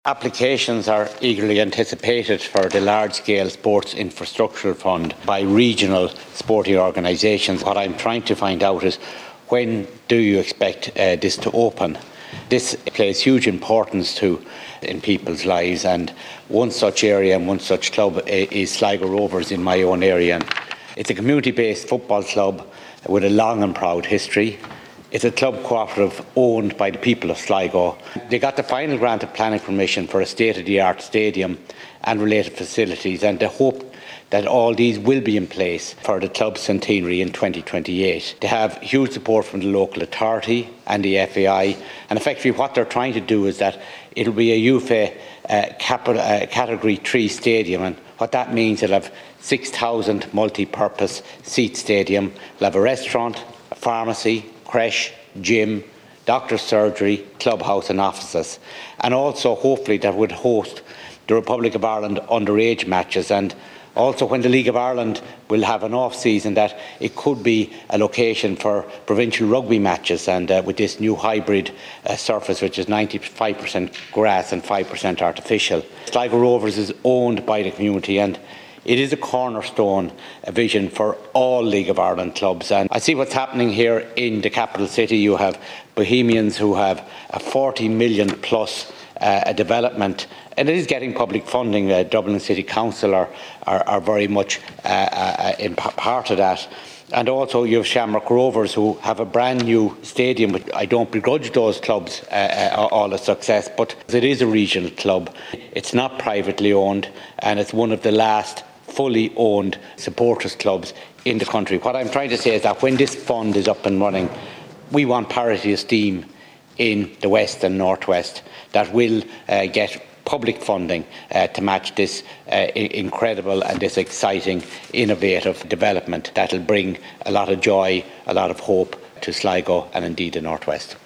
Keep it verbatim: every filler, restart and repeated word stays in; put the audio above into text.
Applications are eagerly anticipated for the large-scale sports infrastructure fund by regional sporting organisations. What I'm trying to find out is, when do you expect uh, this to open? This plays huge importance to in people's lives, and one such area and one such club is Sligo Rovers in my own area. And it's a community-based football club with a long and proud history. It's a club cooperative owned by the people of Sligo. They got the final grant of planning permission for a state-of-the-art stadium and related facilities, and they hope that all these will be in place for the club's centenary in twenty twenty-eight. They have huge support from the local authority and the F A I, and effectively what they're trying to do is that it'll be a U F A uh, capital, uh, Category three stadium, and what that means, it'll have six thousand multi-purpose seat stadium. It'll have a restaurant, a pharmacy, creche, gym, doctor's surgery, clubhouse and offices, and also hopefully that would host the Republic of Ireland underage matches, and also when the League of Ireland will have an off-season, that it could be a location for provincial rugby matches, and uh, with this new hybrid uh, surface, which is ninety-five percent grass and five percent artificial. Sligo Rovers is owned by the community, and it is a cornerstone a vision for all League of Ireland clubs. And I see what's happening here in the capital city. You have Bohemians who have a forty million plus uh, a development, and it is getting public funding. Uh, Dublin City Council are, are, are very much uh, uh, in part of that. And also you have Shamrock Rovers, who have a brand new stadium. I don't begrudge those clubs uh, uh, all the success, but it is a regional club. It's not privately owned, and it's one of the last fully owned supporters clubs in the country. What I'm trying to say is that when this fund is up and running, we want parity of steam in the West and North West that will uh, get public funding uh, to match this uh, incredible and this exciting, innovative development that will bring a lot of joy, a lot of hope to Sligo and indeed the North West.